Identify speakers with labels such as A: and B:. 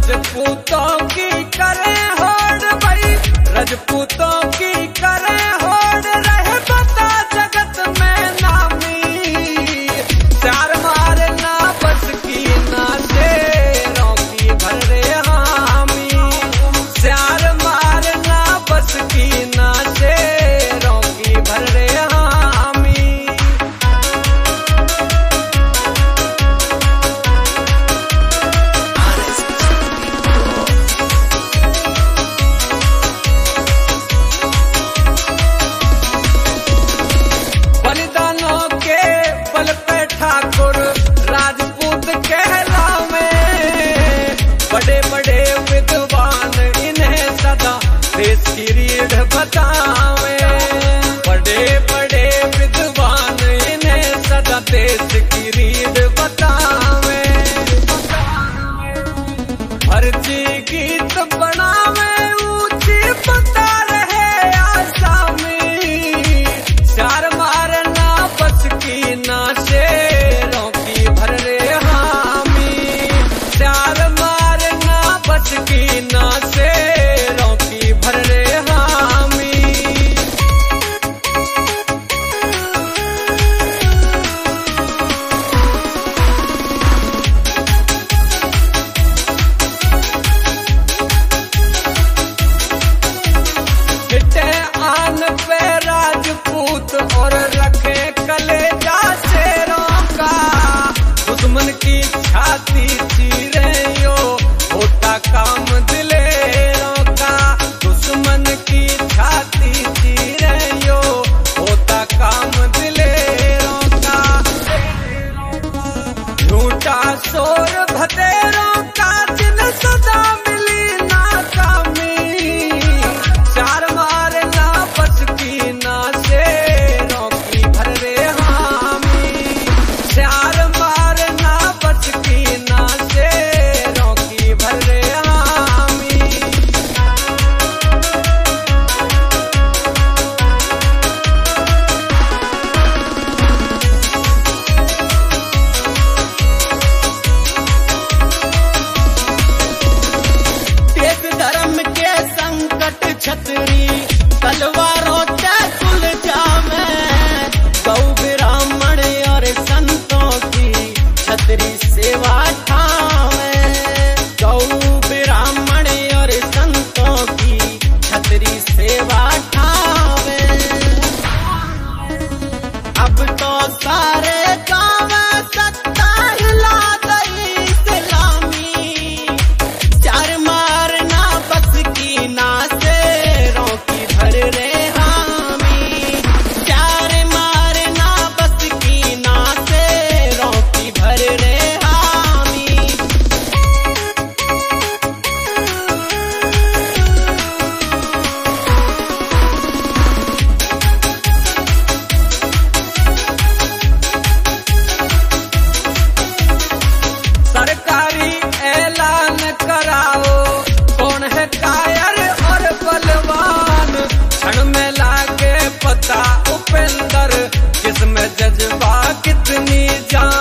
A: रजपूतों की करे होड़ भाई, रजपूतों की करे होड़, रहे बता जगत में नामी। चार मारे ना बस की ना शेरों की भर रे हामी, चार मारे ना बस की ना शेरों की भर रे हामी। बलिदानों के बल पे ठाकुर राजपूत कहलावे, बड़े बड़े विद्वान इन्हें सदा देश की रीढ़ बतावे, बड़े बड़े विद्वान इन्हें सदा देश की रीढ़ बतावे। फर्जी गीत बनावे ऊंची बता रहे आसामी, चार मारना बस की ना शेरों की भर रे हामी, चार मारना बस की ना शेरों की भर रे हामी। हिटे आन पे राजपूत और रखे कलेजा शेरों का, दुश्मन की छाती चीरे यो होता काम दिलेरों का, दुश्मन की छाती चीरे यो होता काम दिलेरों का। झूठा शोर भतेरों का दिन सदा मिली नाकामी, चार मारना बस की ना शेरों की भर रे हामी, चार मारना बस की ना शेरों की भर रे हामी। तेज धर्म के संकट छतरी तलवारों से सुलझा में, गौ ब्राह्मण और संतों की छतरी सेवा ठावे, गौ ब्राह्मण और संतों की छतरी सेवा ठावे। अब तो सारे गाँव सत्ता हिला गई सलामी, चार मारना बस की ना शेरों की भर रे हामी, चार मारना बस की ना शेरों की भर रे हामी। सरकारी ऐलान कराओ कौन है कायर और बलवान, क्षण में लागे पता उपेंद्र किसमें जज्बा कितनी जान।